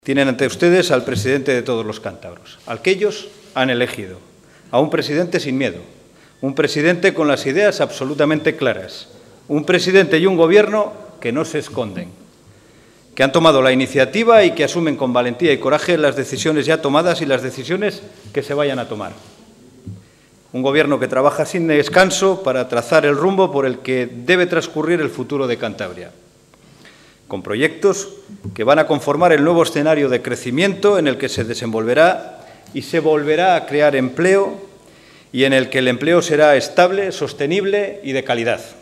Tienen ante ustedes al presidente de todos los cántabros, al que ellos han elegido, a un presidente sin miedo, un presidente con las ideas absolutamente claras, un presidente y un gobierno que no se esconden, que han tomado la iniciativa y que asumen con valentía y coraje las decisiones ya tomadas y las decisiones que se vayan a tomar. Un gobierno que trabaja sin descanso para trazar el rumbo por el que debe transcurrir el futuro de Cantabria, con proyectos que van a conformar el nuevo escenario de crecimiento en el que se desenvolverá y se volverá a crear empleo y en el que el empleo será estable, sostenible y de calidad.